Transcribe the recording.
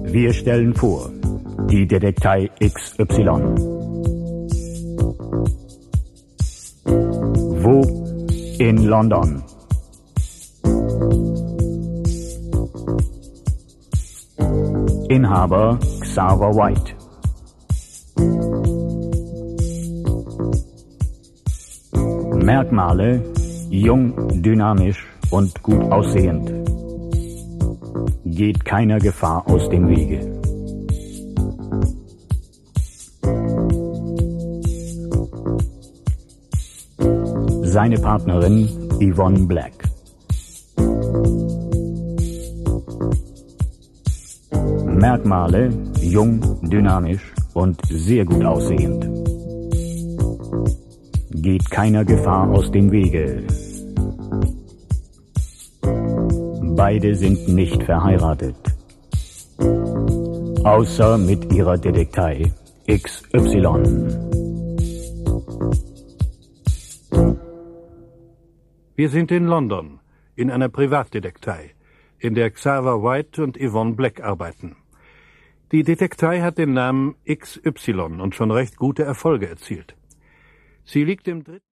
Wir stellen vor, die Detektei XY. Wo? In London. Inhaber Xaver White. Merkmale: jung, dynamisch und gut aussehend. Geht keiner Gefahr aus dem Wege. Seine Partnerin Yvonne Black. Merkmale: jung, dynamisch und sehr gut aussehend. Geht keiner Gefahr aus dem Wege. Beide sind nicht verheiratet. Außer mit ihrer Detektei XY. Wir sind in London, in einer Privatdetektei, in der Xaver White und Yvonne Black arbeiten. Die Detektei hat den Namen XY und schon recht gute Erfolge erzielt. Sie liegt im dritten